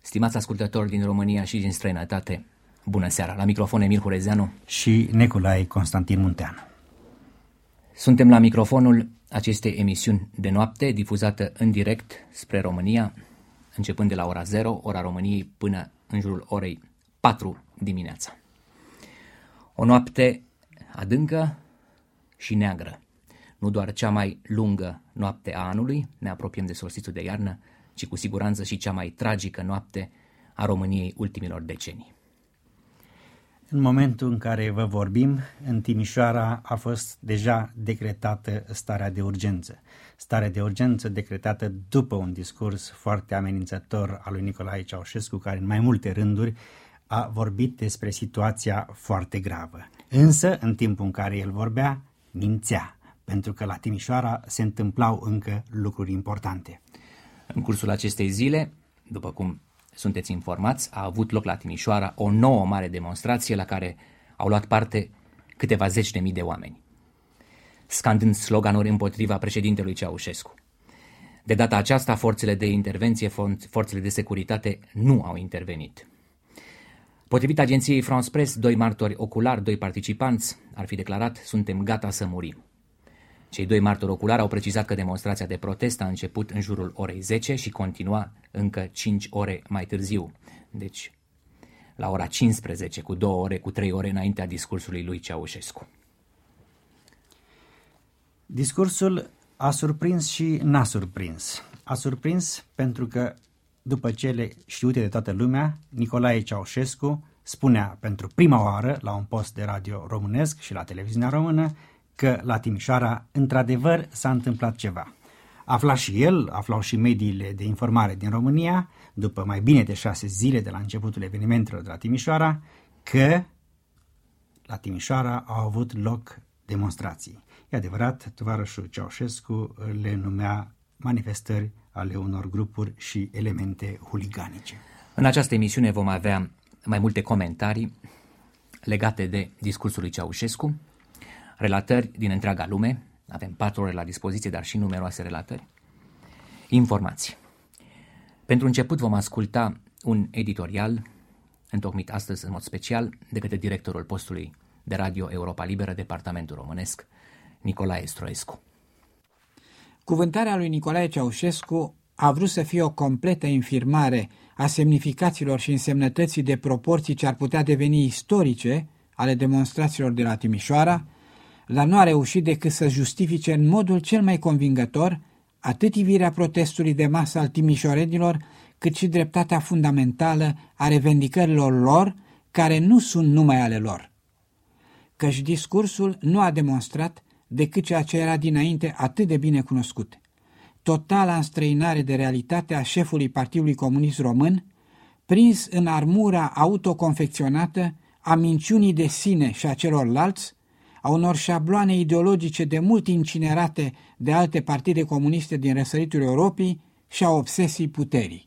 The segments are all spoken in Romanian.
Stimați ascultători din România și din străinătate, bună seara! La microfon Emil Hurezeanu și Nicolae Constantin Munteanu. Suntem la microfonul acestei emisiuni de noapte, difuzată în direct spre România, începând de la ora 0, ora României, până în jurul orei 4 dimineața. O noapte adâncă și neagră. Nu doar cea mai lungă noapte a anului, ne apropiem de solstițiul de iarnă, ci cu siguranță și cea mai tragică noapte a României ultimilor decenii. În momentul în care vă vorbim, în Timișoara a fost deja decretată starea de urgență. Starea de urgență decretată după un discurs foarte amenințător al lui Nicolae Ceaușescu, care în mai multe rânduri a vorbit despre situația foarte gravă. Însă, în timpul în care el vorbea, mințea, pentru că la Timișoara se întâmplau încă lucruri importante. În cursul acestei zile, după cum sunteți informați, a avut loc la Timișoara o nouă mare demonstrație la care au luat parte câteva zeci de mii de oameni, scandând sloganuri împotriva președintelui Ceaușescu. De data aceasta, forțele de intervenție, forțele de securitate nu au intervenit. Potrivit agenției France Press, 2 martori oculari, 2 participanți, ar fi declarat: "Suntem gata să murim." Cei 2 martori oculari au precizat că demonstrația de protest a început în jurul orei 10 și continua încă 5 ore mai târziu, deci la ora 15, cu 2 ore, cu 3 ore înaintea discursului lui Ceaușescu. Discursul a surprins și n-a surprins. A surprins pentru că, după cele știute de toată lumea, Nicolae Ceaușescu spunea pentru prima oară la un post de radio românesc și la televiziunea română că la Timișoara, într-adevăr, s-a întâmplat ceva. Afla și el, aflau și mediile de informare din România, după mai bine de 6 zile de la începutul evenimentelor de la Timișoara, că la Timișoara au avut loc demonstrații. E adevărat, tovarășul Ceaușescu le numea manifestări ale unor grupuri și elemente huliganice. În această emisiune vom avea mai multe comentarii legate de discursul lui Ceaușescu, relatări din întreaga lume, avem 4 ore la dispoziție, dar și numeroase relatări, informații. Pentru început vom asculta un editorial întocmit astăzi în mod special de către directorul postului de radio Europa Liberă, departamentul românesc, Nicolae Stroescu. Cuvântarea lui Nicolae Ceaușescu a vrut să fie o completă infirmare a semnificațiilor și însemnătății de proporții ce ar putea deveni istorice ale demonstrațiilor de la Timișoara, dar nu a reușit decât să justifice în modul cel mai convingător atât ivirea protestului de masă al timișorenilor, cât și dreptatea fundamentală a revendicărilor lor, care nu sunt numai ale lor. Căci discursul nu a demonstrat decât ceea ce era dinainte atât de bine cunoscut: totala înstrăinare de realitate a șefului Partidului Comunist Român, prins în armura autoconfecționată a minciunii de sine și a celorlalți, a unor șabloane ideologice de mult incinerate de alte partide comuniste din răsăritul Europei și a obsesii puterii.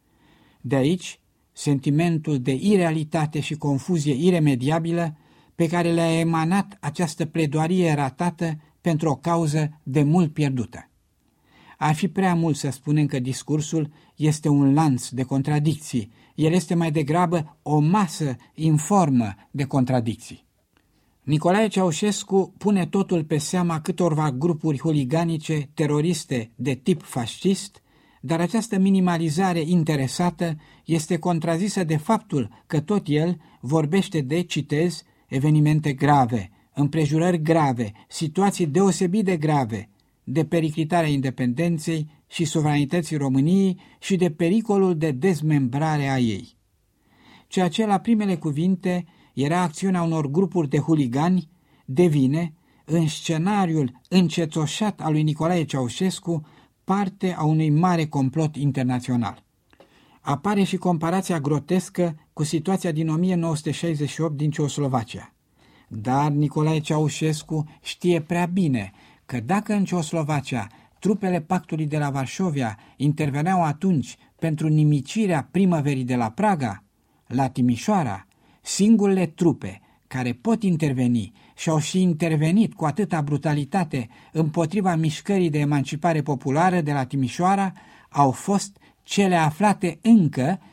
De aici, sentimentul de irealitate și confuzie iremediabilă pe care le-a emanat această pledoarie ratată pentru o cauză de mult pierdută. Ar fi prea mult să spunem că discursul este un lanț de contradicții, el este mai degrabă o masă informă de contradicții. Nicolae Ceaușescu pune totul pe seama câtorva grupuri huliganice, teroriste de tip fascist, dar această minimalizare interesată este contrazisă de faptul că tot el vorbește de, citez, evenimente grave, împrejurări grave, situații deosebit de grave, de periclitarea independenței și suveranității României și de pericolul de dezmembrare a ei. Ceea ce la primele cuvinte era acțiunea unor grupuri de huligani, devine, în scenariul încetoșat al lui Nicolae Ceaușescu, parte a unui mare complot internațional. Apare și comparația grotescă cu situația din 1968 din Ceoslovacia. Dar Nicolae Ceaușescu știe prea bine că dacă în Ceoslovacia trupele pactului de la Varșovia interveneau atunci pentru nimicirea primăverii de la Praga, la Timișoara, singurele trupe care pot interveni și-au și intervenit cu atâta brutalitate împotriva mișcării de emancipare populară de la Timișoara au fost cele aflate încă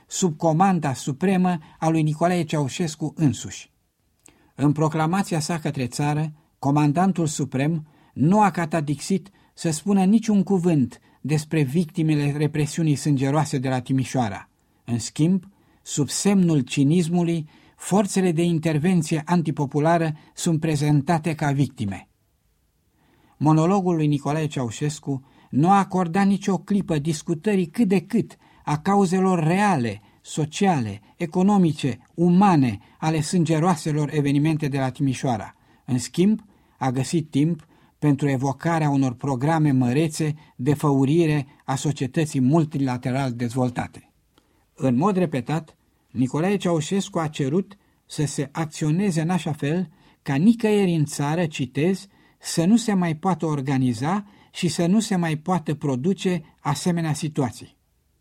sub comanda supremă a lui Nicolae Ceaușescu însuși. În proclamația sa către țară, comandantul suprem nu a catadixit să spună niciun cuvânt despre victimele represiunii sângeroase de la Timișoara. În schimb, sub semnul cinismului, forțele de intervenție antipopulară sunt prezentate ca victime. Monologul lui Nicolae Ceaușescu nu a acordat nicio clipă discutării cât de cât a cauzelor reale, sociale, economice, umane ale sângeroaselor evenimente de la Timișoara. În schimb, a găsit timp pentru evocarea unor programe mărețe de făurire a societății multilateral dezvoltate. În mod repetat, Nicolae Ceaușescu a cerut să se acționeze în așa fel ca nicăieri în țară, citez, să nu se mai poată organiza și să nu se mai poată produce asemenea situații.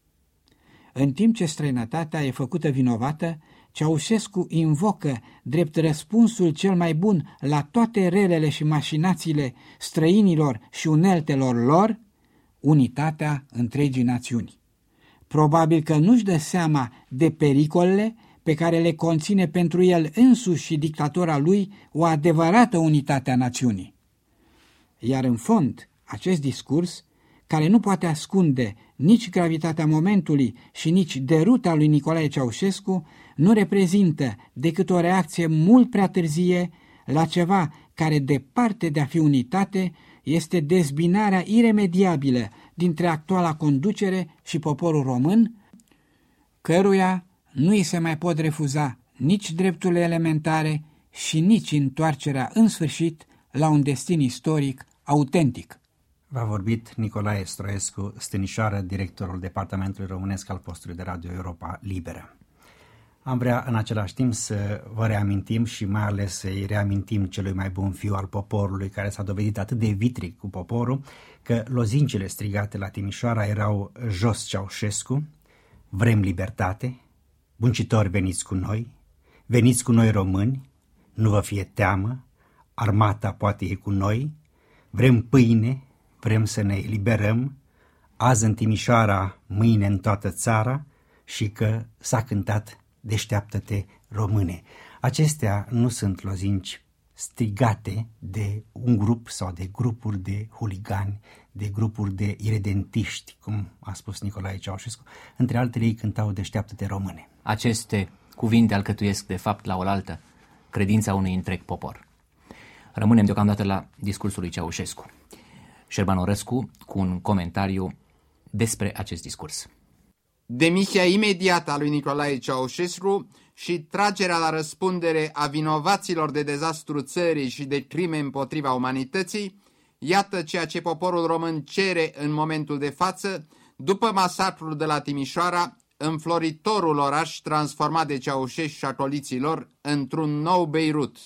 În timp ce străinătatea e făcută vinovată, Ceaușescu invocă drept răspunsul cel mai bun la toate relele și mașinațiile străinilor și uneltelor lor, unitatea întregii națiuni. Probabil că nu-și dă seama de pericolele pe care le conține pentru el însuși și dictatura lui o adevărată unitate a națiunii. Iar în fond, acest discurs, care nu poate ascunde nici gravitatea momentului și nici deruta lui Nicolae Ceaușescu, nu reprezintă decât o reacție mult prea târzie la ceva care, departe de a fi unitate, este dezbinarea iremediabilă dintre actuala conducere și poporul român, căruia nu îi se mai pot refuza nici drepturile elementare și nici întoarcerea în sfârșit la un destin istoric autentic. V-a vorbit Nicolae Stroescu, Stânișoară, directorul Departamentului Românesc al postului de Radio Europa Liberă. Am vrea în același timp să vă reamintim și mai ales să-i reamintim celui mai bun fiu al poporului, care s-a dovedit atât de vitrig cu poporul, că lozincile strigate la Timișoara erau jos Ceaușescu, vrem libertate, muncitori veniți cu noi români, nu vă fie teamă, armata poate e cu noi, vrem pâine, vrem să ne eliberăm, azi în Timișoara, mâine în toată țara, și că s-a cântat Deșteaptă-te, române. Acestea nu sunt lozinci strigate de un grup sau de grupuri de huligani, de grupuri de iredentiști, cum a spus Nicolae Ceaușescu. Între altele, ei cântau Deșteaptă-te, române. Aceste cuvinte alcătuiesc, de fapt, la oaltă credința unui întreg popor. Rămânem deocamdată la discursul lui Ceaușescu. Șerban Orăscu cu un comentariu despre acest discurs. Demisia imediată a lui Nicolae Ceaușescu și tragerea la răspundere a vinovaților de dezastru țării și de crime împotriva umanității, iată ceea ce poporul român cere în momentul de față, după masacrul de la Timișoara, înfloritorul oraș transformat de Ceaușescu și acoliților într-un nou Beirut.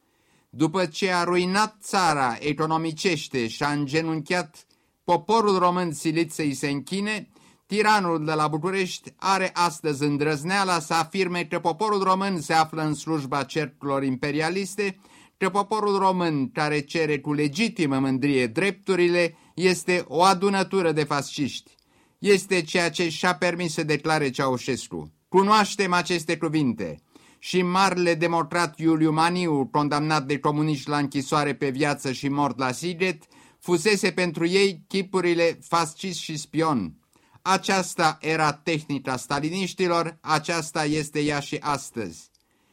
După ce a ruinat țara economicește și a îngenunchiat poporul român silit să-i se închine, tiranul de la București are astăzi îndrăzneala să afirme că poporul român se află în slujba cercurilor imperialiste, că poporul român, care cere cu legitimă mândrie drepturile, este o adunătură de fasciști. Este ceea ce și-a permis să declare Ceaușescu. Cunoaștem aceste cuvinte. Și marele democrat Iuliu Maniu, condamnat de comuniști la închisoare pe viață și mort la Sighet, fusese pentru ei chipurile fascist și spion. Aceasta era tehnica staliniștilor, aceasta este ea și astăzi.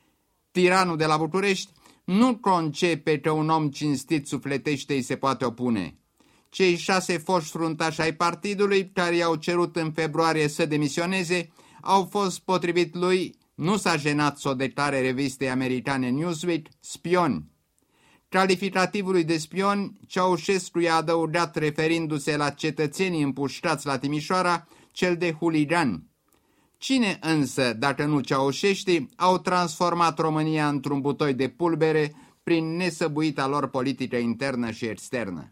Tiranul de la București nu concepe că un om cinstit sufletește îi se poate opune. Cei 6 foști fruntași ai partidului, care i-au cerut în februarie să demisioneze, au fost, potrivit lui, nu s-a jenat să o declare revistei americane Newsweek, spioni. Calificativului de spion, Ceaușescu i-a adăugat, referindu-se la cetățenii împușcați la Timișoara, cel de huligani. Cine însă, dacă nu ceaușeștii, au transformat România într-un butoi de pulbere prin nesăbuita lor politică internă și externă?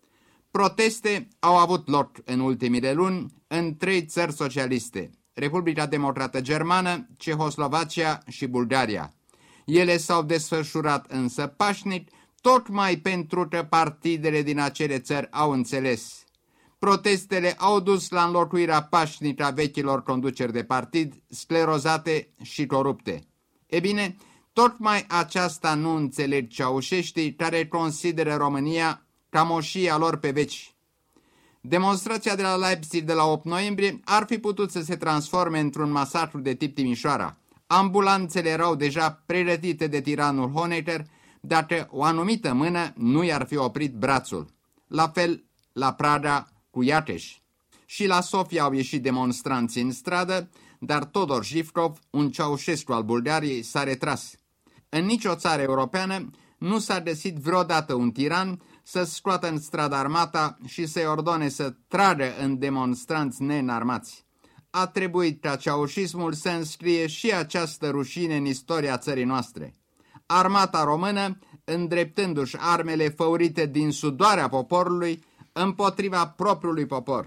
Proteste au avut loc în ultimile luni în 3 țări socialiste, Republica Democrată Germană, Cehoslovacia și Bulgaria. Ele s-au desfășurat însă pașnic, tocmai pentru că partidele din acele țări au înțeles. Protestele au dus la înlocuirea pașnică a vechilor conduceri de partid, sclerozate și corupte. E bine, tocmai aceasta nu înțeleg ceaușeștii care consideră România ca moșia lor pe veci. Demonstrația de la Leipzig de la 8 noiembrie ar fi putut să se transforme într-un masacru de tip Timișoara. Ambulanțele erau deja pregătite de tiranul Honecker dacă o anumită mână nu i-ar fi oprit brațul. La fel la Praga cu Iateș. Și la Sofia au ieșit demonstranții în stradă, dar Todor Zhivkov, un Ceaușescu al Bulgariei, s-a retras. În nicio țară europeană nu s-a găsit vreodată un tiran să scoată în stradă armata și să-i ordone să tragă în demonstranți neînarmați. A trebuit ca ceaușismul să înscrie și această rușine în istoria țării noastre. Armata română, îndreptându-și armele făurite din sudoarea poporului împotriva propriului popor.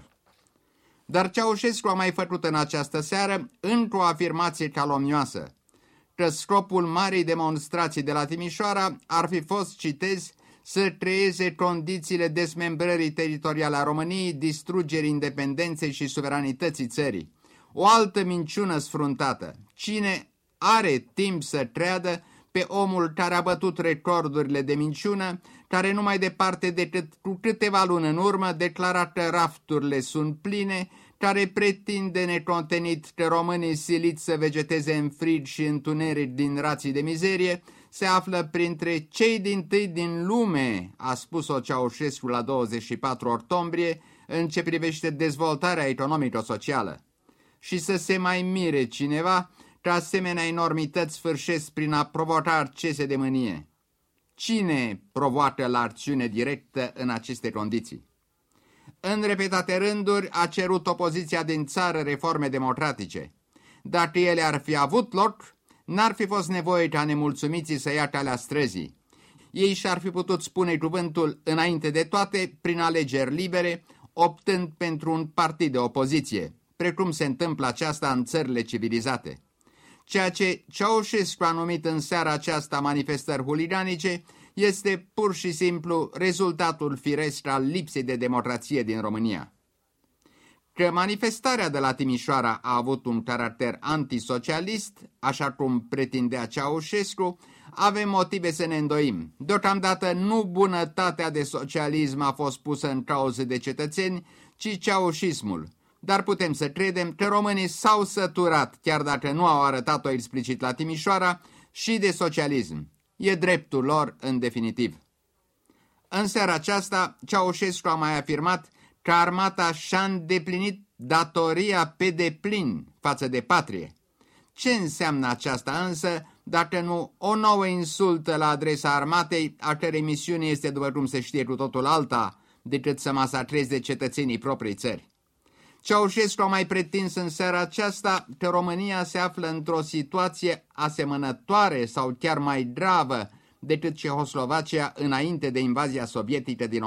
Dar Ceaușescu a mai făcut în această seară încă o afirmație calomnioasă, că scopul marii demonstrații de la Timișoara ar fi fost, citez, să creeze condițiile dezmembrării teritoriale a României, distrugerii independenței și suveranității țării. O altă minciună sfruntată. Cine are timp să creadă pe omul care a bătut recordurile de minciună, care nu mai departe decât cu câteva luni în urmă declara că rafturile sunt pline, care pretinde necontenit că românii siliți să vegeteze în frig și întuneric din rații de mizerie, se află printre cei dintâi din lume, a spus-o Ceaușescu la 24 octombrie, în ce privește dezvoltarea economico-socială. Și să se mai mire cineva că asemenea enormități sfârșesc prin a provoca accese de mânie. Cine provoacă la acțiune directă în aceste condiții? În repetate rânduri a cerut opoziția din țară reforme democratice. Dacă ele ar fi avut loc, n-ar fi fost nevoie ca nemulțumiții să ia calea străzii. Ei și-ar fi putut spune cuvântul înainte de toate prin alegeri libere, optând pentru un partid de opoziție, precum se întâmplă aceasta în țările civilizate. Ceea ce Ceaușescu a numit în seara aceasta manifestări huliganice este pur și simplu rezultatul firesc al lipsei de democrație din România. Că manifestarea de la Timișoara a avut un caracter antisocialist, așa cum pretindea Ceaușescu, avem motive să ne îndoim. Deocamdată nu bunătatea de socialism a fost pusă în cauză de cetățeni, ci ceaușismul. Dar putem să credem că românii s-au săturat, chiar dacă nu au arătat-o explicit la Timișoara, și de socialism. E dreptul lor în definitiv. În seara aceasta, Ceaușescu a mai afirmat că armata și-a îndeplinit datoria pe deplin față de patrie. Ce înseamnă aceasta însă, dacă nu o nouă insultă la adresa armatei, a cărei misiune este, după cum se știe, cu totul alta decât să masacreze cetățenii proprii țări? Ceaușescu a mai pretins în seara aceasta că România se află într-o situație asemănătoare sau chiar mai gravă decât Cehoslovacia înainte de invazia sovietică din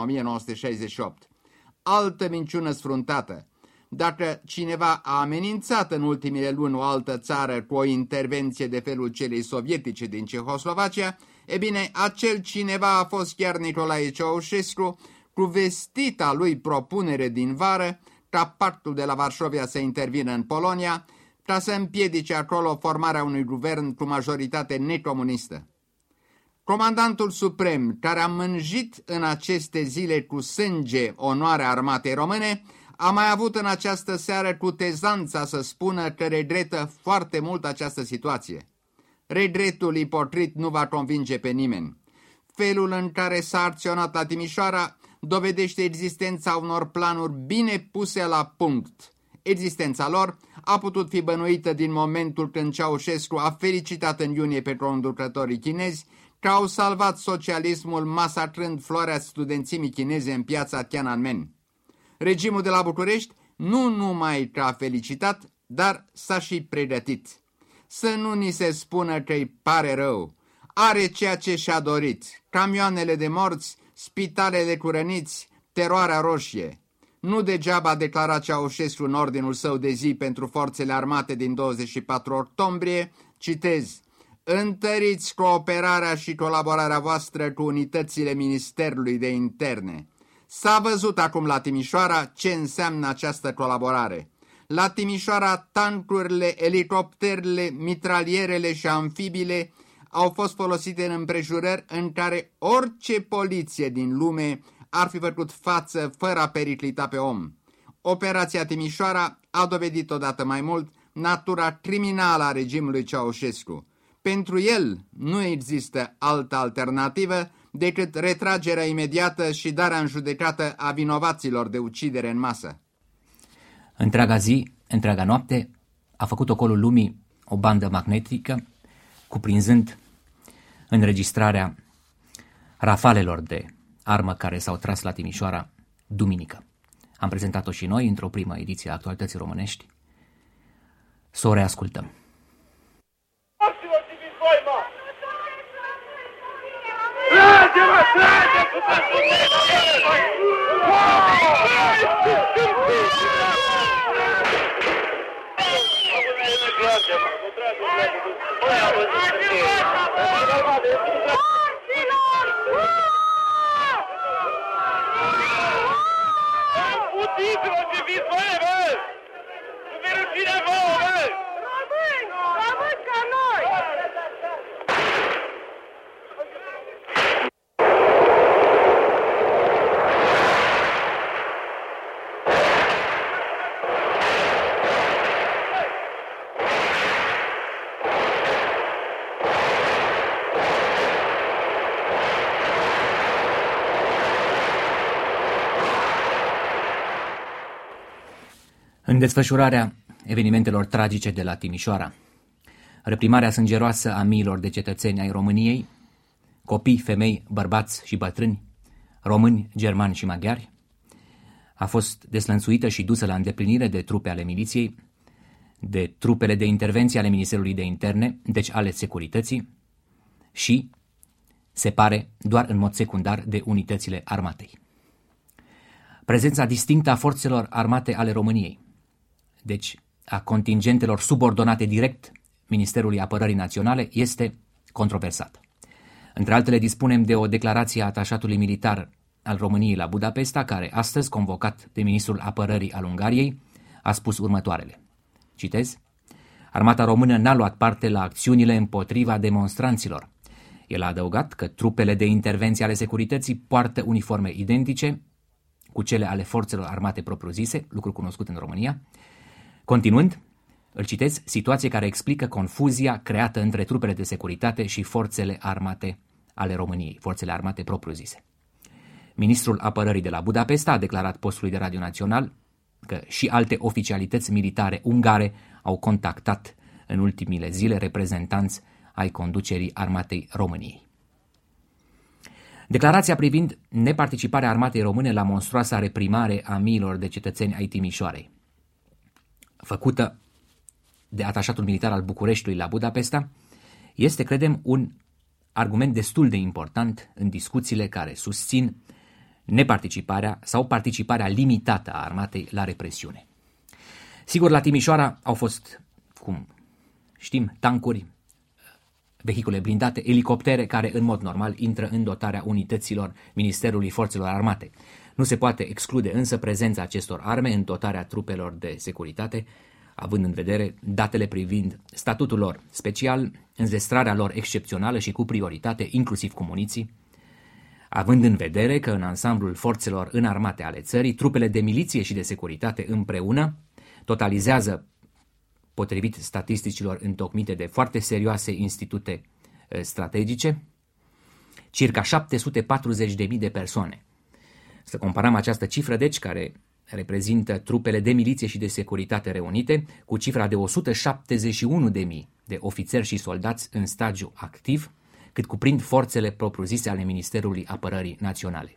1968. Altă minciună sfruntată. Dacă cineva a amenințat în ultimele luni o altă țară cu o intervenție de felul celei sovietice din Cehoslovacia, e bine, acel cineva a fost chiar Nicolae Ceaușescu, cu vestita lui propunere din vară ca pactul de la Varșovia să intervină în Polonia, ca să împiedice acolo formarea unui guvern cu majoritate necomunistă. Comandantul suprem, care a mânjit în aceste zile cu sânge onoarea armatei române, a mai avut în această seară cutezanța să spună că regretă foarte mult această situație. Regretul ipocrit nu va convinge pe nimeni. Felul în care s-a acționat la Timișoara dovedește existența unor planuri bine puse la punct. Existența lor a putut fi bănuită din momentul când Ceaușescu a felicitat în iunie pe conducătorii chinezi că au salvat socialismul masacrând floarea studențimii chineze în piața Tiananmen. Regimul de la București nu numai că a felicitat, dar s-a și pregătit. Să nu ni se spună că îi pare rău. Are ceea ce și-a dorit: camioanele de morți, spitalele cu răniți, teroarea roșie. Nu degeaba a declarat Ceaușescu în ordinul său de zi pentru forțele armate din 24 octombrie, citez: întăriți cooperarea și colaborarea voastră cu unitățile Ministerului de Interne. S-a văzut acum la Timișoara ce înseamnă această colaborare. La Timișoara, tancurile, elicopterele, mitralierele și amfibiile au fost folosite în împrejurări în care orice poliție din lume ar fi făcut față fără a periclita pe om. Operația Timișoara a dovedit odată mai mult natura criminală a regimului Ceaușescu. Pentru el nu există altă alternativă decât retragerea imediată și darea în judecată a vinovaților de ucidere în masă. Întreaga zi, întreaga noapte, a făcut ocolul lumii o bandă magnetică, cuprinzând înregistrarea rafalelor de armă care s-au tras la Timișoara duminică. Am prezentat-o și noi într-o primă ediție a Actualității Românești. Să o reascultăm. În desfășurarea evenimentelor tragice de la Timișoara, reprimarea sângeroasă a miilor de cetățeni ai României, copii, femei, bărbați și bătrâni, români, germani și maghiari, a fost deslănțuită și dusă la îndeplinire de trupe ale miliției, de trupele de intervenție ale Ministerului de Interne, deci ale securității, și, se pare, doar în mod secundar de unitățile armatei. Prezența distinctă a forțelor armate ale României, deci a contingentelor subordonate direct Ministerului Apărării Naționale, este controversată. Între altele, dispunem de o declarație a atașatului militar al României la Budapesta, care, astăzi convocat de ministrul Apărării al Ungariei, a spus următoarele. Citez: Armata română n-a luat parte la acțiunile împotriva demonstranților. El a adăugat că trupele de intervenție ale securității poartă uniforme identice cu cele ale forțelor armate propriu-zise, lucru cunoscut în România. Continuând, îl citez, situație care explică confuzia creată între trupele de securitate și forțele armate ale României, forțele armate propriu-zise. Ministrul Apărării de la Budapesta a declarat postului de Radio Național că și alte oficialități militare ungare au contactat în ultimile zile reprezentanți ai conducerii armatei României. Declarația privind neparticiparea armatei române la monstruoasa reprimare a miilor de cetățeni ai Timișoarei, făcută de atașatul militar al Bucureștiului la Budapesta, este, credem, un argument destul de important în discuțiile care susțin neparticiparea sau participarea limitată a armatei la represiune. Sigur, la Timișoara au fost, cum știm, tancuri, vehicule blindate, elicoptere care în mod normal intră în dotarea unităților Ministerului Forțelor Armate. Nu se poate exclude însă prezența acestor arme în dotarea trupelor de securitate, având în vedere datele privind statutul lor special, înzestrarea lor excepțională și cu prioritate, inclusiv cu muniții, având în vedere că în ansamblul forțelor înarmate ale țării, trupele de miliție și de securitate împreună totalizează, potrivit statisticilor întocmite de foarte serioase institute strategice, circa 740.000 de persoane. Să comparăm această cifră, deci, care reprezintă trupele de miliție și de securitate reunite, cu cifra de 171.000 de ofițeri și soldați în stagiu activ, cât cuprind forțele propriu-zise ale Ministerului Apărării Naționale.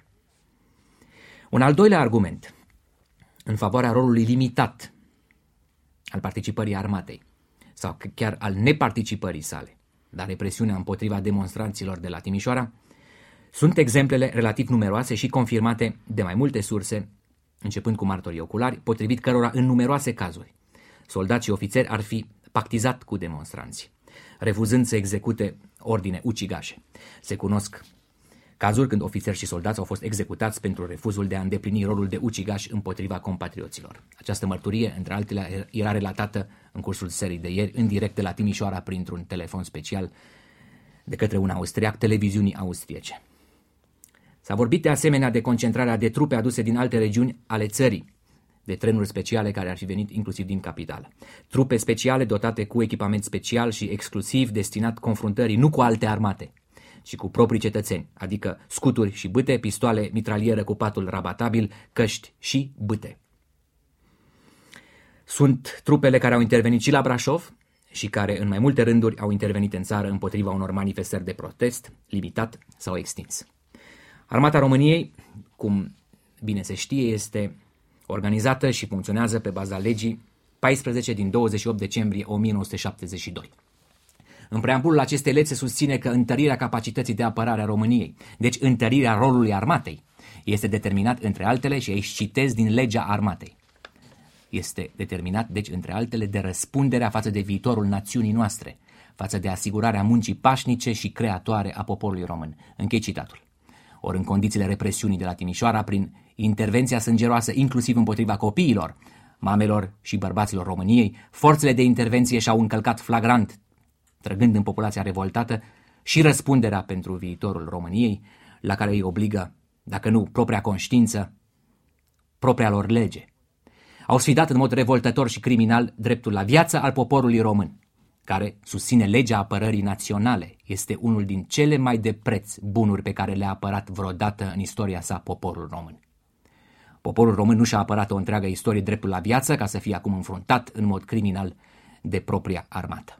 Un al doilea argument în favoarea rolului limitat al participării armatei, sau chiar al neparticipării sale la represiunea împotriva demonstranților de la Timișoara, sunt exemplele relativ numeroase și confirmate de mai multe surse, începând cu martorii oculari, potrivit cărora în numeroase cazuri soldați și ofițeri ar fi pactizat cu demonstranții, refuzând să execute ordine ucigașe. Se cunosc Cazuri când ofițeri și soldați au fost executați pentru refuzul de a îndeplini rolul de ucigaș împotriva compatrioților. Această mărturie, între altele, era relatată în cursul serii de ieri, în direct de la Timișoara, printr-un telefon special de către un austriac, televiziunii austriece. S-a vorbit de asemenea de concentrarea de trupe aduse din alte regiuni ale țării, de trenuri speciale care ar fi venit inclusiv din capitală. Trupe speciale dotate cu echipament special și exclusiv destinat confruntării nu cu alte armate, ci cu proprii cetățeni, adică scuturi și bâte, pistoale, mitralieră cu patul rabatabil, căști și bâte. Sunt trupele care au intervenit și la Brașov și care în mai multe rânduri au intervenit în țară împotriva unor manifestări de protest, limitat sau extins. Armata României, cum bine se știe, este organizată și funcționează pe baza legii 14 din 28 decembrie 1972. În preambulul acestei legi se susține că întărirea capacității de apărare a României, deci întărirea rolului armatei, este determinat între altele, și aici citez din legea armatei, este determinat, deci, între altele, de răspunderea față de viitorul națiunii noastre, față de asigurarea muncii pașnice și creatoare a poporului român. Închei citatul. Ori în condițiile represiunii de la Timișoara, prin intervenția sângeroasă inclusiv împotriva copiilor, mamelor și bărbaților României, forțele de intervenție și-au încălcat flagrant, trăgând în populația revoltată, și răspunderea pentru viitorul României, la care îi obligă, dacă nu propria conștiință, propria lor lege. Au sfidat în mod revoltător și criminal dreptul la viață al poporului român, care susține legea apărării naționale. Este unul din cele mai de preț bunuri pe care le-a apărat vreodată în istoria sa poporul român. Poporul român nu și-a apărat o întreagă istorie dreptul la viață ca să fie acum înfruntat în mod criminal de propria armată.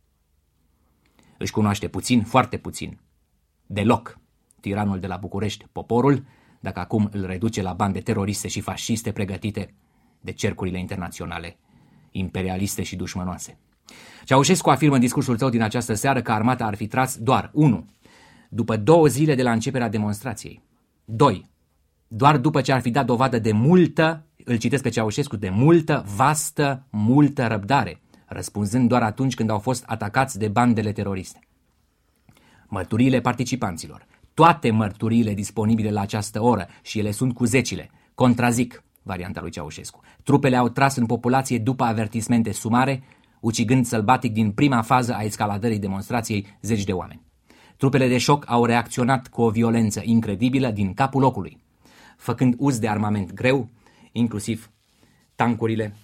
Își cunoaște puțin, foarte puțin, deloc, tiranul de la București, poporul, dacă acum îl reduce la bande teroriste și fasciste pregătite de cercurile internaționale, imperialiste și dușmănoase. Ceaușescu afirmă în discursul său din această seară că armata ar fi tras doar 1. După 2 zile de la începerea demonstrației. 2. Doar după ce ar fi dat dovadă de multă, îl citesc pe Ceaușescu, de multă, vastă, multă răbdare, răspunzând doar atunci când au fost atacați de bandele teroriste. Mărturiile participanților, toate mărturiile disponibile la această oră, și ele sunt cu zecile, contrazic varianta lui Ceaușescu. Trupele au tras în populație după avertismente sumare, ucigând sălbatic din prima fază a escaladării demonstrației zeci de oameni. Trupele de șoc au reacționat cu o violență incredibilă din capul locului, făcând uz de armament greu, inclusiv tancurile,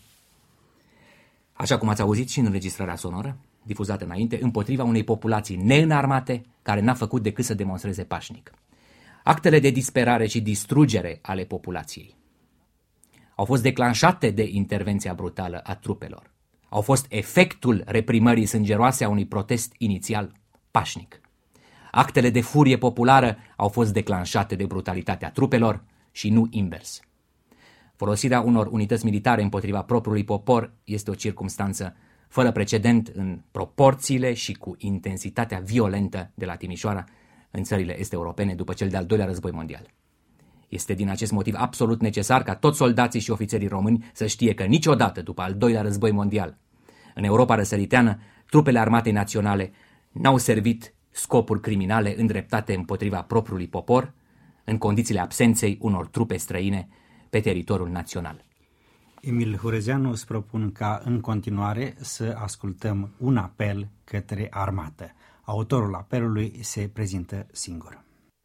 așa cum ați auzit și în înregistrarea sonoră, difuzată înainte, împotriva unei populații neînarmate care n-a făcut decât să demonstreze pașnic. Actele de disperare și distrugere ale populației au fost declanșate de intervenția brutală a trupelor. Au fost efectul reprimării sângeroase a unui protest inițial pașnic. Actele de furie populară au fost declanșate de brutalitatea trupelor și nu invers. Folosirea unor unități militare împotriva propriului popor este o circumstanță fără precedent în proporțiile și cu intensitatea violentă de la Timișoara în țările est-europene după cel de-al doilea război mondial. Este din acest motiv absolut necesar ca toți soldații și ofițerii români să știe că niciodată după al doilea război mondial, în Europa răsăriteană, trupele armatei naționale n-au servit scopuri criminale îndreptate împotriva propriului popor, în condițiile absenței unor trupe străine pe teritoriul național. Emil Hurezeanu, îți propun ca în continuare să ascultăm un apel către armată. Autorul apelului se prezintă singur.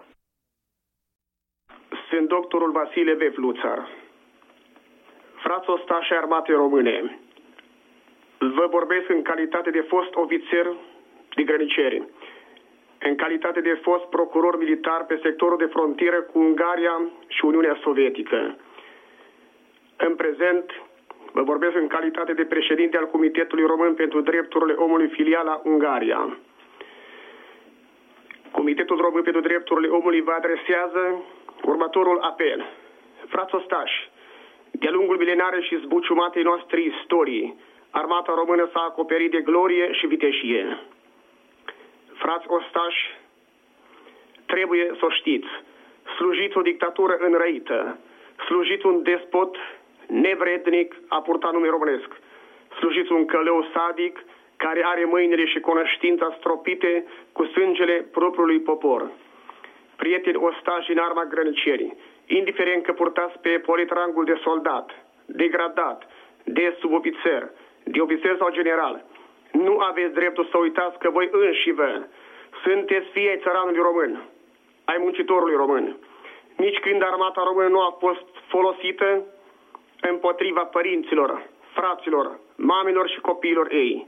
Sunt doctorul Vasile Vefluțar, frați ostași ai Armatei Române. Vă vorbesc în calitate de fost ofițer de grăniceri, în calitate de fost procuror militar pe sectorul de frontieră cu Ungaria și Uniunea Sovietică. În prezent, vă vorbesc în calitate de președinte al Comitetului Român pentru Drepturile Omului filiala Ungaria. Comitetul Român pentru Drepturile Omului vă adresează următorul apel. Frați ostași, de-a lungul milenare și zbuciumatei noastre istorii, armata română s-a acoperit de glorie și viteșie. Frați ostași, trebuie să o știți, slujiți o dictatură înrăită, slujiți un despot nevrednic a purta nume românesc, slujiți un călău sadic care are mâinile și conștiința stropite cu sângele propriului popor. prieteni ostași din arma grănicerii, indiferent că purtați pe polit rangul de soldat, de gradat, de subofițer, de ofițer sau general, nu aveți dreptul să uitați că voi înșivă sunteți fii ai țăranului român, ai muncitorului român. Nici când armata română nu a fost folosită împotriva părinților, fraților, mamelor și copiilor ei.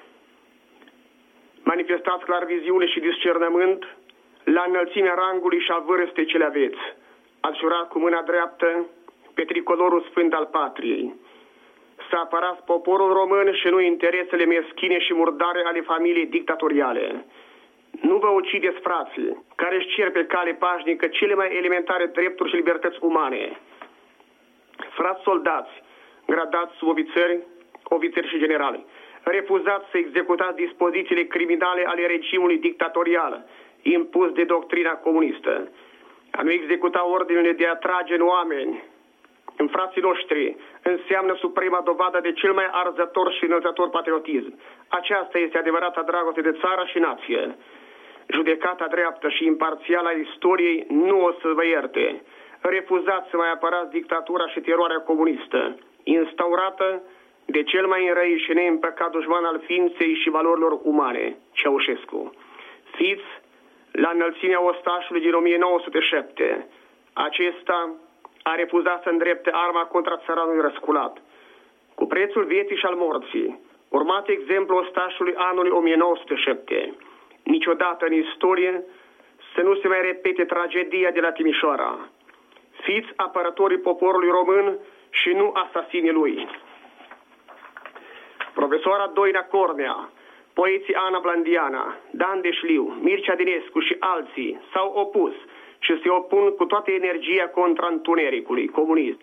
Manifestați clar viziune și discernământ la înălțimea rangului și a vârstei ce le aveți. Ați jurat cu mâna dreaptă pe tricolorul sfânt al patriei. Să apărați poporul român și nu interesele meschine și murdare ale familiei dictatoriale. Nu vă ucideți frații care își cer pe cale pașnică cele mai elementare drepturi și libertăți umane. Frați soldați, gradați subofițeri, ofițeri și generali, refuzați să executați dispozițiile criminale ale regimului dictatorial impus de doctrina comunistă. A nu executa ordinele de a trage în oameni, în frații noștri, înseamnă suprema dovadă de cel mai arzător și înălțător patriotism. Aceasta este adevărata dragoste de țară și nație. Judecata dreaptă și imparțială a istoriei nu o să vă ierte. Refuzați să mai apărați dictatura și teroarea comunistă, instaurată de cel mai înrăit și neîmpăcat dușman al ființei și valorilor umane, Ceaușescu. Fiți la înălțimea ostașului din 1907. Acesta a refuzat să îndrepte arma contra țăranului răsculat. Cu prețul vieții și al morții, urmați exemplul ostașului anului 1907. Niciodată în istorie să nu se mai repete tragedia de la Timișoara. Fiți apărătorii poporului român și nu asasinii lui. Profesoara Doina Cornea, poeții Ana Blandiana, Dan Deșliu, Mircea Dinescu și alții s-au opus și se opun cu toată energia contra întunericului comunist.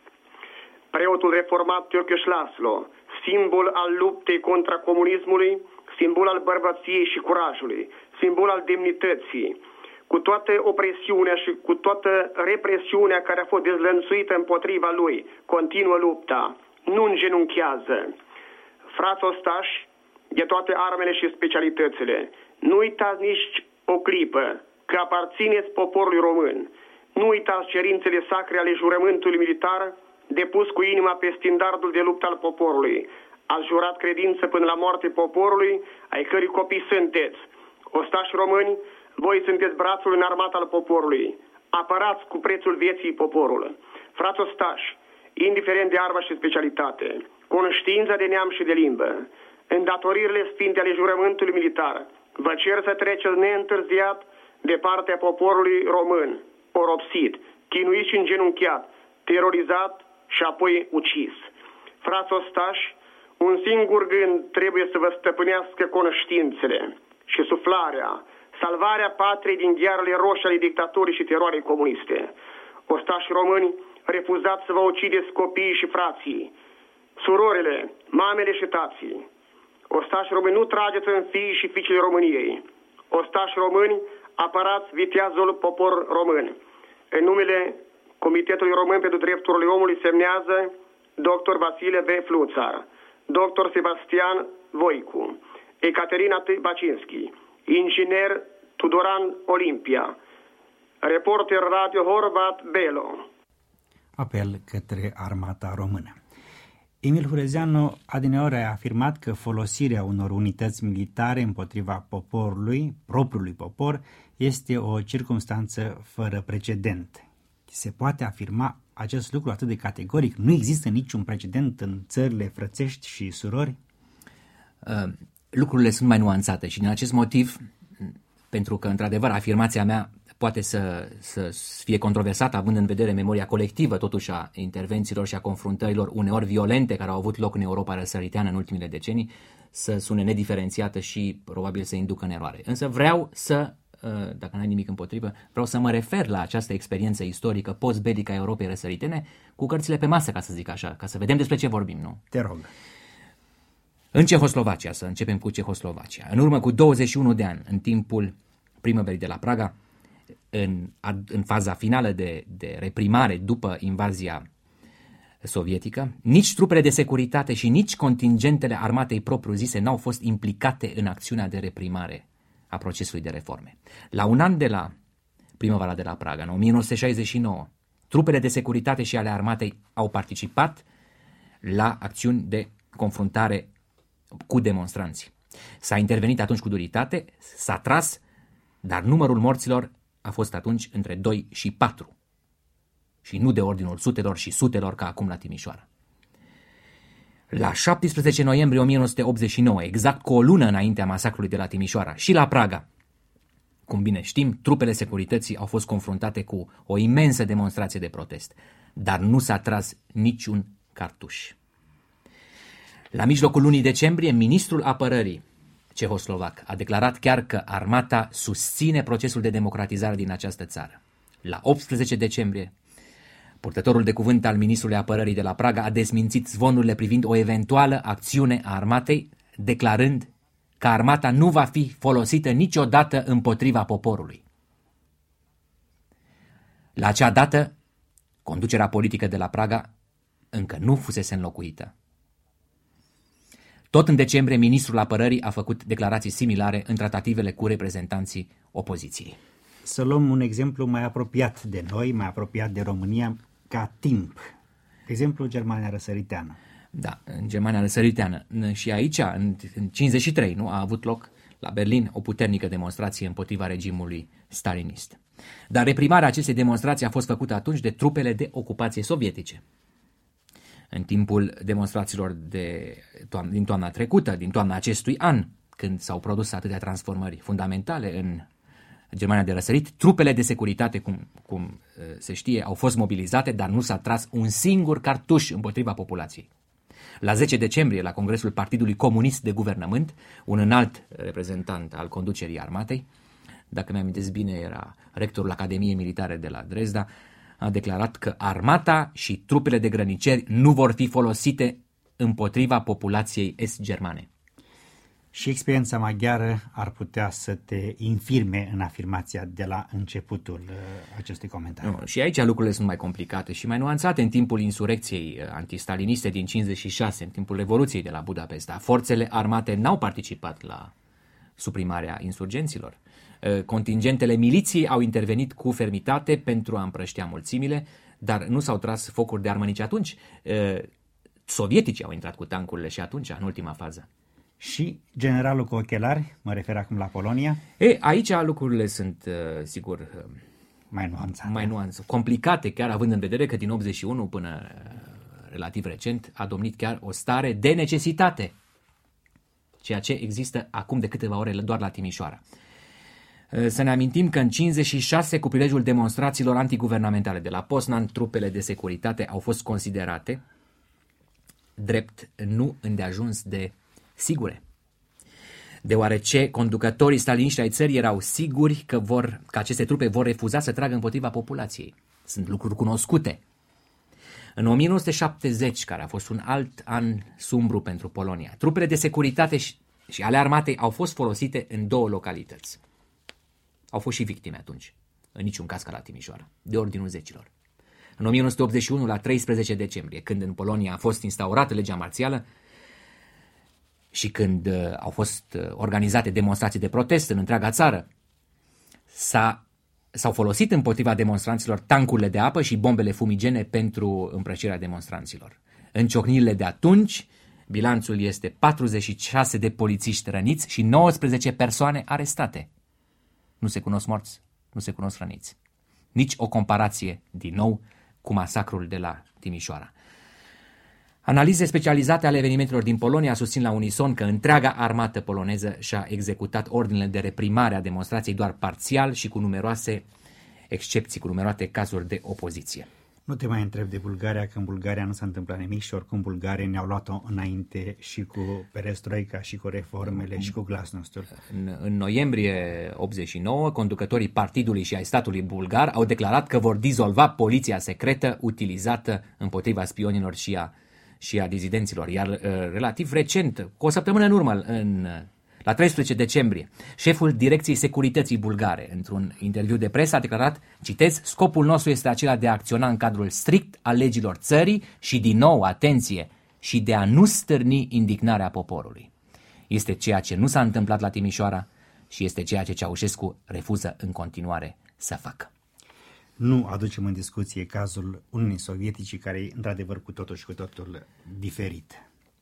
Preotul reformat Tiocheș Laslo, simbol al luptei contra comunismului, simbol al bărbăției și curajului, simbol al demnității, cu toată opresiunea și cu toată represiunea care a fost dezlănțuită împotriva lui, continuă lupta, nu îngenunchează. Frați ostași, de toate armele și specialitățile, nu uitați nici o clipă că aparțineți poporului român. Nu uitați cerințele sacre ale jurământului militar depus cu inima pe standardul de luptă al poporului. Ați jurat credință până la moarte poporului, ai cărui copii sunteți. Ostași români, voi sunteți brațul în armata al poporului. Apărați cu prețul vieții poporul. Frați ostași, indiferent de armă și specialitate, conștiința de neam și de limbă, îndatoririle sfinte ale jurământului militar, vă cer să treceți neîntârziat de partea poporului român, oropsit, chinuit și îngenunchiat, terorizat și apoi ucis. Frați ostași, un singur gând trebuie să vă stăpânească conștiințele și suflarea, salvarea patriei din ghearele roșii ale dictaturii și teroarei comuniste. Ostași români, refuzați să vă ucideți copiii și frații, surorile, mamele și tații. Ostași români, nu trageți în fiii și fiicele României. Ostași români, apărați viteazul popor român. În numele Comitetului Român pentru Drepturile Omului semnează dr. Vasile V. Fluțar, dr. Sebastian Voicu, Ecaterina T. Bacinski, inginer Tudoran Olimpia, reporter radio Horvat Belo. Apel către armata română. Emil Hurezeanu adineori a afirmat că folosirea unor unități militare împotriva poporului, propriului popor, este o circumstanță fără precedent. Se poate afirma acest lucru atât de categoric? Nu există niciun precedent în țările frățești și surori? Lucrurile sunt mai nuanțate și din acest motiv, pentru că, într-adevăr, afirmația mea poate să fie controversată, având în vedere memoria colectivă, totuși, a intervențiilor și a confruntărilor uneori violente care au avut loc în Europa răsăriteană în ultimele decenii, să sune nediferențiată și probabil să inducă în eroare. Însă vreau să, dacă n-ai nimic împotrivă, vreau să mă refer la această experiență istorică post-belică a Europei răsăritene cu cărțile pe masă, ca să zic așa, ca să vedem despre ce vorbim, nu? Te rog. În Cehoslovacia, să începem cu Cehoslovacia. În urmă cu 21 de ani, în timpul primăverii de la Praga, în faza finală de reprimare după invazia sovietică, nici trupele de securitate și nici contingentele armatei propriu-zise n-au fost implicate în acțiunea de reprimare a procesului de reforme. La un an de la primăvara de la Praga. În 1969, trupele de securitate și ale armatei au participat la acțiuni de confruntare cu demonstranții. S-a intervenit atunci cu duritate, s-a tras, dar numărul morților a fost atunci între 2 și 4. Și nu de ordinul sutelor și sutelor ca acum la Timișoara. La 17 noiembrie 1989, exact cu o lună înaintea masacrului de la Timișoara și la Praga, cum bine știm, trupele securității au fost confruntate cu o imensă demonstrație de protest, dar nu s-a tras niciun cartuș. La mijlocul lunii decembrie, ministrul apărării cehoslovac a declarat chiar că armata susține procesul de democratizare din această țară. La 18 decembrie, purtătorul de cuvânt al ministrului apărării de la Praga a desmințit zvonurile privind o eventuală acțiune a armatei, declarând că armata nu va fi folosită niciodată împotriva poporului. La acea dată, conducerea politică de la Praga încă nu fusese înlocuită. Tot în decembrie, ministrul apărării a făcut declarații similare în tratativele cu reprezentanții opoziției. Să luăm un exemplu mai apropiat de noi, mai apropiat de România ca timp. Exemplu Germania răsăriteană. Da, în Germania răsăriteană. Și aici, în 53, nu, a avut loc la Berlin o puternică demonstrație împotriva regimului stalinist. Dar reprimarea acestei demonstrații a fost făcută atunci de trupele de ocupație sovietice. În timpul demonstrațiilor din toamna trecută, din toamna acestui an, când s-au produs atâtea transformări fundamentale în Germania de răsărit, trupele de securitate, cum se știe, au fost mobilizate, dar nu s-a tras un singur cartuș împotriva populației. La 10 decembrie, la Congresul Partidului Comunist de Guvernământ, un înalt reprezentant al conducerii armatei, dacă mi-amintesc bine, era rectorul Academiei Militare de la Dresda, a declarat că armata și trupele de grăniceri nu vor fi folosite împotriva populației est-germane. Și experiența maghiară ar putea să te infirme în afirmația de la începutul acestui comentariu. Nu, și aici lucrurile sunt mai complicate și mai nuanțate. În timpul insurecției antistaliniste din 56, în timpul Revoluției de la Budapesta, forțele armate n-au participat la suprimarea insurgenților. Contingentele miliției au intervenit cu fermitate pentru a împrăștia mulțimile, dar nu s-au tras focuri de armă nici atunci. Sovieticii au intrat cu tancurile și atunci, în ultima fază. Și generalul cu ochelari, mă refer acum la Polonia? Aici lucrurile sunt, sigur, mai nuanțate, complicate, chiar având în vedere că din 81 până relativ recent a domnit chiar o stare de necesitate, ceea ce există acum de câteva ore doar la Timișoara. Să ne amintim că în 56, cu prilejul demonstrațiilor antiguvernamentale de la Poznan, trupele de securitate au fost considerate drept nu îndeajuns de sigure, deoarece conducătorii staliniști ai țării erau siguri că aceste trupe vor refuza să tragă împotriva populației. Sunt lucruri cunoscute. În 1970, care a fost un alt an sumbru pentru Polonia, trupele de securitate și ale armatei au fost folosite în 2 localități. Au fost și victime atunci, în niciun caz ca la Timișoara, de ordinul zecilor. În 1981, la 13 decembrie, când în Polonia a fost instaurată legea marțială și când au fost organizate demonstrații de protest în întreaga țară, s-au folosit împotriva demonstranților tancurile de apă și bombele fumigene pentru împrăștirea demonstranților. În ciocnirile de atunci, bilanțul este 46 de polițiști răniți și 19 persoane arestate. Nu se cunosc morți, nu se cunosc răniți. Nici o comparație, din nou, cu masacrul de la Timișoara. Analize specializate ale evenimentelor din Polonia susțin la unison că întreaga armată poloneză și-a executat ordinele de reprimare a demonstrației doar parțial și cu numeroase excepții, cu numeroase cazuri de opoziție. Nu te mai întreb de Bulgaria, că în Bulgaria nu s-a întâmplat nimic și oricum bulgarii ne-au luat-o înainte și cu perestroica și cu reformele și cu glasnostul. În noiembrie 89, conducătorii partidului și ai statului bulgar au declarat că vor dizolva poliția secretă utilizată împotriva spionilor și a dizidenților. Iar relativ recent, cu o săptămână în urmă, la 13 decembrie, șeful Direcției Securității Bulgare, într-un interviu de presă, a declarat, citez, scopul nostru este acela de a acționa în cadrul strict al legilor țării și, din nou, atenție, și de a nu stârni indignarea poporului. Este ceea ce nu s-a întâmplat la Timișoara și este ceea ce Ceaușescu refuză în continuare să facă. Nu aducem în discuție cazul Uniunii Sovietice, care e într-adevăr cu totul și cu totul diferit.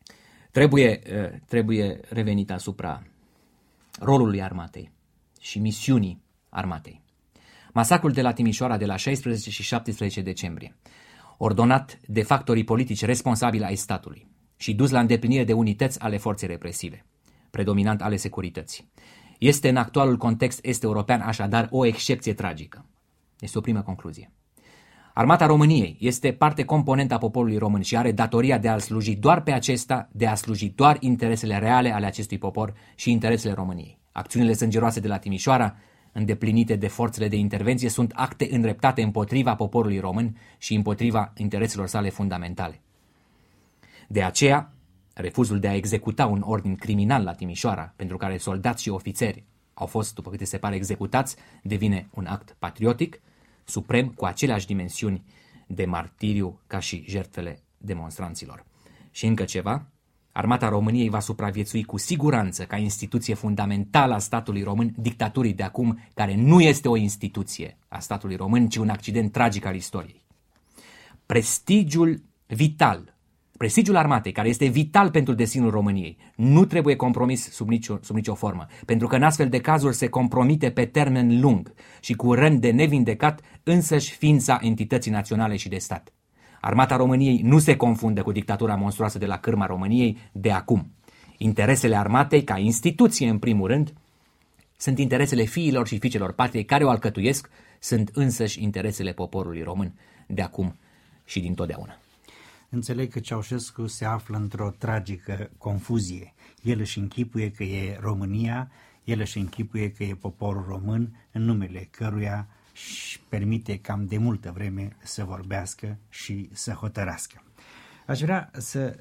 Trebuie revenit asupra rolului armatei și misiunii armatei. Masacrul de la Timișoara de la 16 și 17 decembrie, ordonat de factorii politici responsabili ai statului și dus la îndeplinire de unități ale forței represive, predominant ale securității, este în actualul context est-european așadar o excepție tragică. Este o primă concluzie. Armata României este parte componentă a poporului român și are datoria de a-l sluji doar pe acesta, de a sluji doar interesele reale ale acestui popor și interesele României. Acțiunile sângeroase de la Timișoara, îndeplinite de forțele de intervenție, sunt acte îndreptate împotriva poporului român și împotriva intereselor sale fundamentale. De aceea, refuzul de a executa un ordin criminal la Timișoara, pentru care soldați și ofițeri au fost, după câte se pare, executați, devine un act patriotic, suprem, cu aceleași dimensiuni de martiriu ca și jertfele demonstranților. Și încă ceva, Armata României va supraviețui cu siguranță ca instituție fundamentală a statului român dictaturii de acum, care nu este o instituție a statului român, ci un accident tragic al istoriei. Prestigiul armatei, care este vital pentru destinul României, nu trebuie compromis sub nicio formă, pentru că în astfel de cazuri se compromite pe termen lung și cu răni de nevindecat însăși ființa entității naționale și de stat. Armata României nu se confundă cu dictatura monstruoasă de la cârma României de acum. Interesele armatei, ca instituție în primul rând, sunt interesele fiilor și fiicelor patriei care o alcătuiesc, sunt însăși interesele poporului român de acum și dintotdeauna. Înțeleg că Ceaușescu se află într-o tragică confuzie. El își închipuie că e România, el își închipuie că e poporul român, în numele căruia își permite cam de multă vreme să vorbească și să hotărască. Aș vrea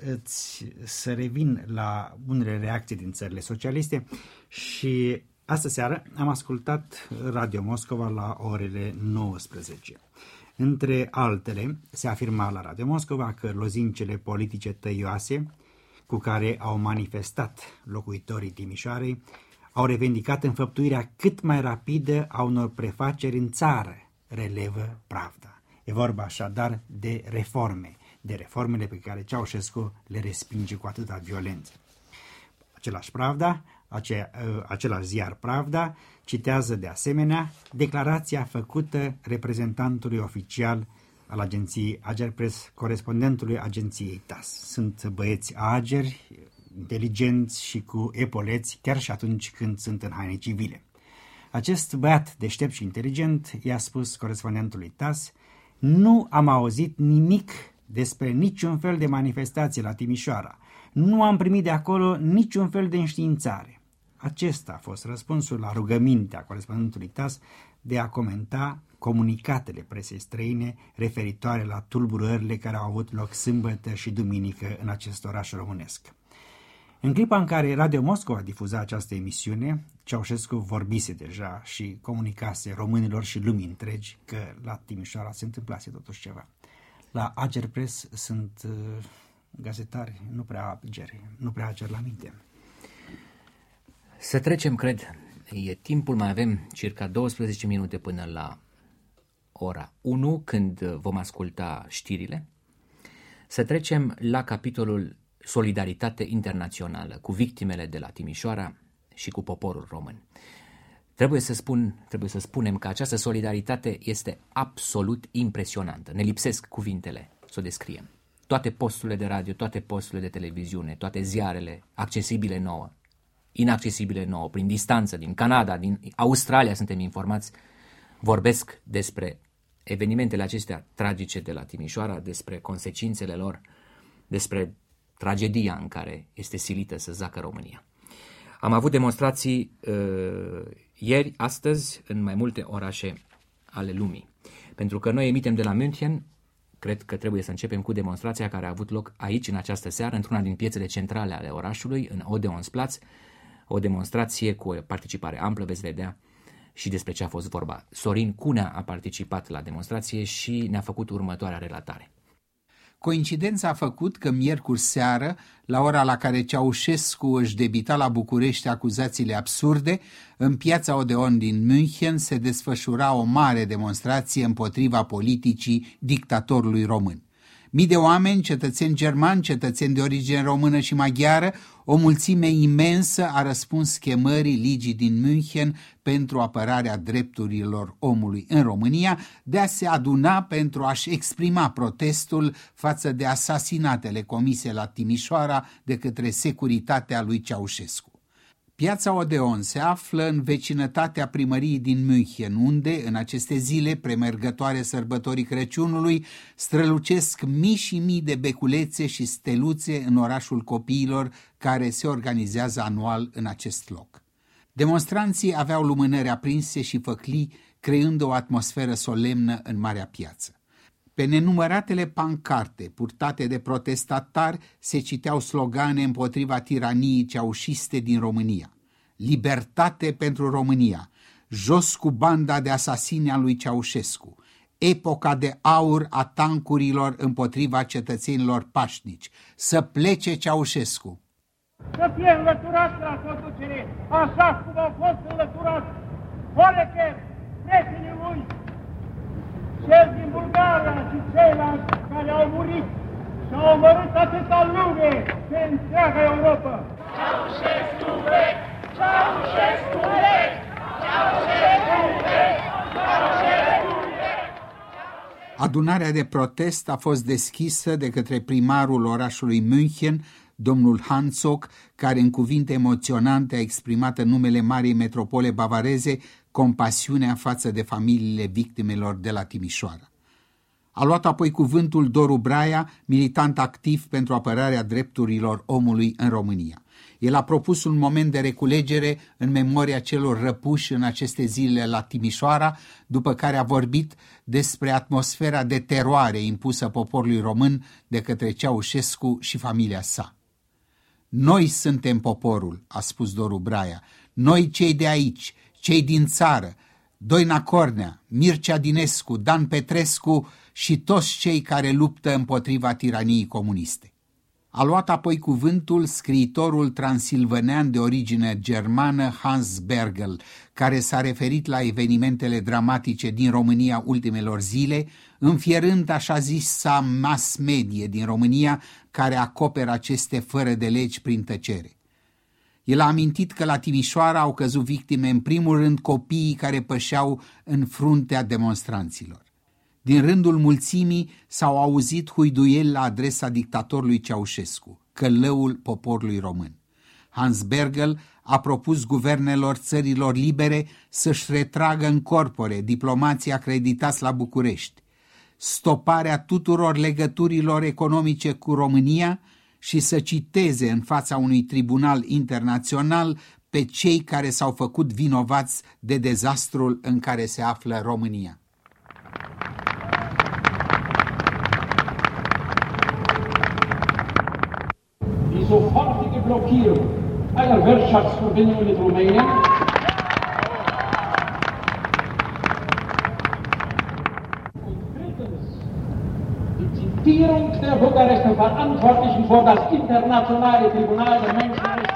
să revin la unele reacții din țările socialiste și astă seară am ascultat Radio Moscova la orele 19. Între altele, se afirma la Radio Moscova că lozincele politice tăioase cu care au manifestat locuitorii Timișoarei au revendicat înfăptuirea cât mai rapidă a unor prefaceri în țară, relevă Pravda. E vorba așadar de reformele pe care Ceaușescu le respinge cu atâta violență. Același ziar Pravda citează de asemenea declarația făcută reprezentantului oficial al agenției Agerpres, corespondentului agenției TAS. Sunt băieți ageri, inteligenți și cu epoleți, chiar și atunci când sunt în haine civile. Acest băiat deștept și inteligent i-a spus corespondentului TAS: nu am auzit nimic despre niciun fel de manifestație la Timișoara. Nu am primit de acolo niciun fel de înștiințare. Acesta a fost răspunsul la rugămintea corespondentului TAS de a comenta comunicatele presei străine referitoare la tulburările care au avut loc sâmbătă și duminică în acest oraș românesc. În clipa în care Radio Moscova difuza această emisiune, Ceaușescu vorbise deja și comunicase românilor și lumii întregi că la Timișoara se întâmplase totuși ceva. La Agerpres sunt gazetari, nu prea ager la minte. Să trecem, cred, e timpul, mai avem circa 12 minute până la ora 1, când vom asculta știrile. Să trecem la capitolul Solidaritate internațională cu victimele de la Timișoara și cu poporul român. Trebuie să spunem că această solidaritate este absolut impresionantă. Ne lipsesc cuvintele să o descriem. Toate posturile de radio, toate posturile de televiziune, toate ziarele accesibile nouă, inaccesibile nouă, prin distanță, din Canada, din Australia suntem informați, vorbesc despre evenimentele acestea tragice de la Timișoara, despre consecințele lor, despre tragedia în care este silită să zacă România. Am avut demonstrații ieri, astăzi, în mai multe orașe ale lumii. Pentru că noi emitem de la München, cred că trebuie să începem cu demonstrația care a avut loc aici, în această seară, într-una din piețele centrale ale orașului, în Odeonsplatz, o demonstrație cu o participare amplă, veți vedea și despre ce a fost vorba. Sorin Cunea a participat la demonstrație și ne-a făcut următoarea relatare. Coincidența a făcut că miercuri seară, la ora la care Ceaușescu își debita la București acuzațiile absurde, în piața Odeon din München se desfășura o mare demonstrație împotriva politicii dictatorului român. Mii de oameni, cetățeni germani, cetățeni de origine română și maghiară, o mulțime imensă a răspuns chemării Ligii din München pentru apărarea drepturilor omului în România de a se aduna pentru a-și exprima protestul față de asasinatele comise la Timișoara de către securitatea lui Ceaușescu. Piața Odeon se află în vecinătatea primăriei din München, unde, în aceste zile premergătoare sărbătorii Crăciunului, strălucesc mii și mii de beculețe și steluțe în orașul copiilor care se organizează anual în acest loc. Demonstranții aveau lumânări aprinse și făclii, creând o atmosferă solemnă în marea piață. Pe nenumăratele pancarte purtate de protestatari se citeau slogane împotriva tiraniei ceaușiste din România. Libertate pentru România, jos cu banda de asasini a lui Ceaușescu, epoca de aur a tancurilor împotriva cetățenilor pașnici, să plece Ceaușescu. Să fie înlăturați la conducere, așa cum au fost înlăturați Honecker, prietenii lui, cel din Bulgaria și ceilalți care au murit și au omorât atâta lume pe întreaga Europa. Ceaușescu vechi! Ceaușescu vechi! Ceaușescu vechi! Ceaușescu vechi! Adunarea de protest a fost deschisă de către primarul orașului München, domnul Hanzog, care în cuvinte emoționante a exprimat în numele marii metropole bavareze compasiunea față de familiile victimelor de la Timișoara. A luat apoi cuvântul Doru Braia, militant activ pentru apărarea drepturilor omului în România. El a propus un moment de reculegere în memoria celor răpuși în aceste zile la Timișoara, după care a vorbit despre atmosfera de teroare impusă poporului român de către Ceaușescu și familia sa. Noi suntem poporul, a spus Doru Braia, noi cei de aici, cei din țară, Doina Cornea, Mircea Dinescu, Dan Petrescu și toți cei care luptă împotriva tiraniei comuniste. A luat apoi cuvântul scriitorul transilvanean de origine germană Hans Bergel, care s-a referit la evenimentele dramatice din România ultimelor zile, înfierând așa zisa mass media din România care acoperă aceste fără de legi prin tăcere. El a amintit că la Timișoara au căzut victime în primul rând copiii care pășeau în fruntea demonstranților. Din rândul mulțimii s-au auzit huiduieli la adresa dictatorului Ceaușescu, călăul poporului român. Hans Bergel a propus guvernelor țărilor libere să-și retragă în corpore diplomații acreditați la București, stoparea tuturor legăturilor economice cu România și să citeze în fața unui tribunal internațional pe cei care s-au făcut vinovați de dezastrul în care se află România. Die sofortige Blockierung einer Wirtschaftsverbindung mit Rumänien und drittens die Zitierung der Bukarester Verantwortlichen vor das Internationale Tribunal der Menschenrechte.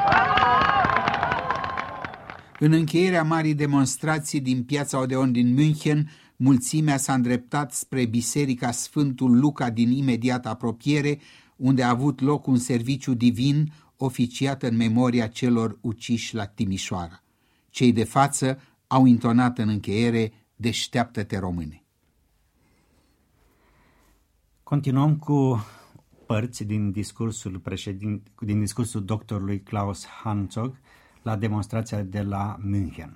În încheierea marii demonstrații din piața Odeon din München, mulțimea s-a îndreptat spre Biserica Sfântul Luca din imediată apropiere, unde a avut loc un serviciu divin oficiat în memoria celor uciși la Timișoara. Cei de față au intonat în încheiere Deșteaptă-te, române. Continuăm cu părți din discursul doctorului Klaus Hanzog la demonstrația de la München.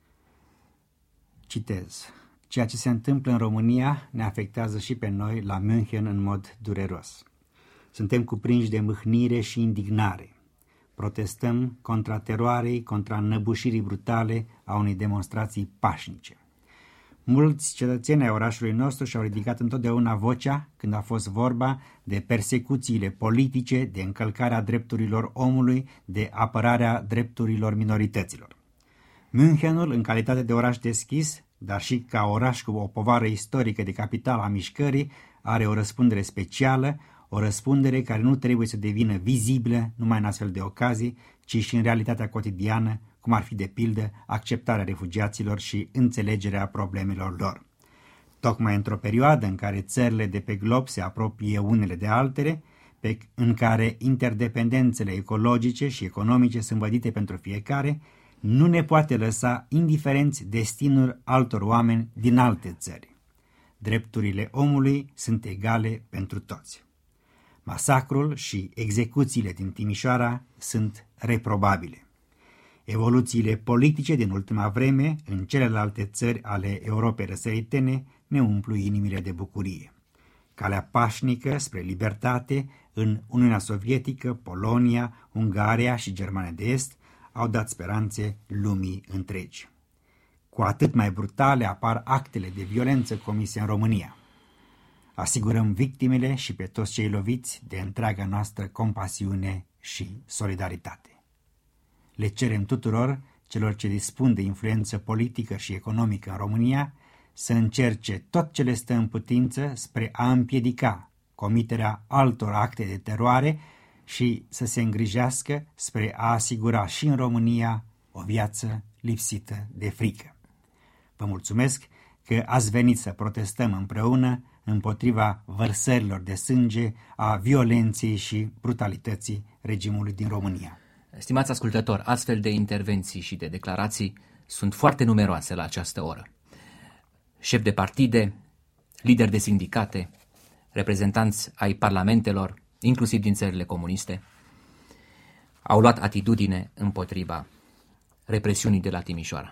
Citez: ceea ce se întâmplă în România ne afectează și pe noi la München în mod dureros. Suntem cuprinși de mâhnire și indignare. Protestăm contra teroarei, contra înăbușirii brutale a unei demonstrații pașnice. Mulți cetățeni ai orașului nostru și-au ridicat întotdeauna vocea când a fost vorba de persecuțiile politice, de încălcarea drepturilor omului, de apărarea drepturilor minorităților. Münchenul, în calitate de oraș deschis, dar și ca oraș cu o povară istorică de capitală a mișcării, are o răspundere specială, o răspundere care nu trebuie să devină vizibilă numai în astfel de ocazii, ci și în realitatea cotidiană, cum ar fi de pildă acceptarea refugiaților și înțelegerea problemelor lor. Tocmai într-o perioadă în care țările de pe glob se apropie unele de altele, în care interdependențele ecologice și economice sunt vădite pentru fiecare, nu ne poate lăsa indiferenți destinul altor oameni din alte țări. Drepturile omului sunt egale pentru toți. Masacrul și execuțiile din Timișoara sunt reprobabile. Evoluțiile politice din ultima vreme în celelalte țări ale Europei răsăritene ne umplu inimile de bucurie. Calea pașnică spre libertate în Uniunea Sovietică, Polonia, Ungaria și Germania de Est au dat speranțe lumii întregi. Cu atât mai brutale apar actele de violență comise în România. Asigurăm victimele și pe toți cei loviți de întreaga noastră compasiune și solidaritate. Le cerem tuturor celor ce dispun de influență politică și economică în România să încerce tot ce le stă în putință spre a împiedica comiterea altor acte de teroare și să se îngrijească spre a asigura și în România o viață lipsită de frică. Vă mulțumesc că ați venit să protestăm împreună împotriva vărsărilor de sânge, a violenței și brutalității regimului din România. Stimați ascultători, astfel de intervenții și de declarații sunt foarte numeroase la această oră. Șefi de partide, lideri de sindicate, reprezentanți ai parlamentelor, inclusiv din țările comuniste, au luat atitudine împotriva represiunii de la Timișoara.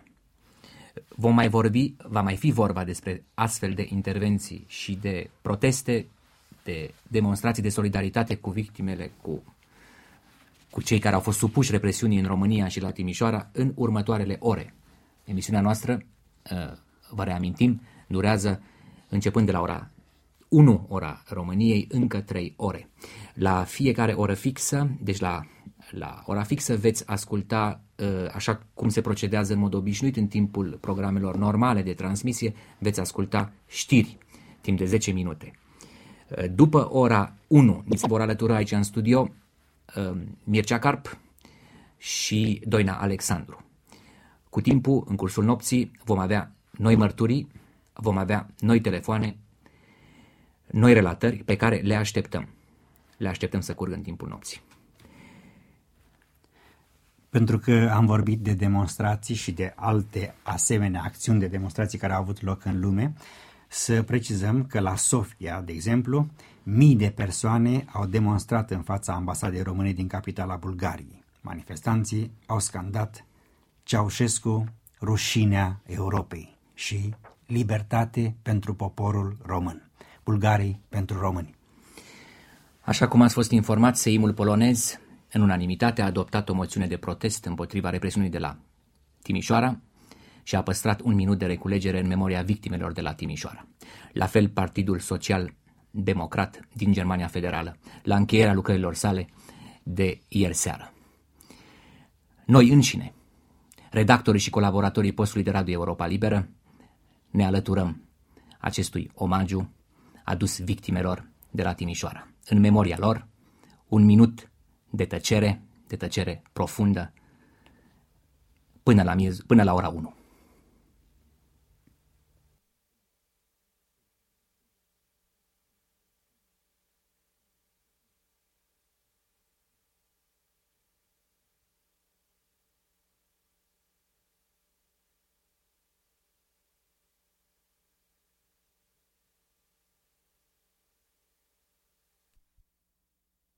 Va mai fi vorba despre astfel de intervenții și de proteste, de demonstrații de solidaritate cu victimele, cu cei care au fost supuși represiunii în România și la Timișoara în următoarele ore. Emisiunea noastră, vă reamintim, durează începând de la ora 1 ora României, încă 3 ore. La fiecare oră fixă, deci la ora fixă veți asculta, așa cum se procedează în mod obișnuit în timpul programelor normale de transmisie, veți asculta știri timp de 10 minute. După ora 1, ni se vor alătura aici în studio Mircea Carp și Doina Alexandru. Cu timpul, în cursul nopții, vom avea noi mărturii, vom avea noi telefoane, noi relatări pe care le așteptăm. Le așteptăm să curgă în timpul nopții. Pentru că am vorbit de demonstrații și de alte asemenea acțiuni de demonstrații care au avut loc în lume, să precizăm că la Sofia, de exemplu, mii de persoane au demonstrat în fața ambasadei române din capitala Bulgariei. Manifestanții au scandat Ceaușescu, rușinea Europei și libertate pentru poporul român, bulgarii pentru români. Așa cum ați fost informați, Seimul polonez în unanimitate a adoptat o moțiune de protest împotriva represiunii de la Timișoara și a păstrat un minut de reculegere în memoria victimelor de la Timișoara. La fel, Partidul Social-Democrat din Germania Federală, la încheierea lucrărilor sale de ieri seară. Noi înșine, redactorii și colaboratorii postului de radio Europa Liberă, ne alăturăm acestui omagiu adus victimelor de la Timișoara. În memoria lor, un minut de tăcere profundă, până la ora 1.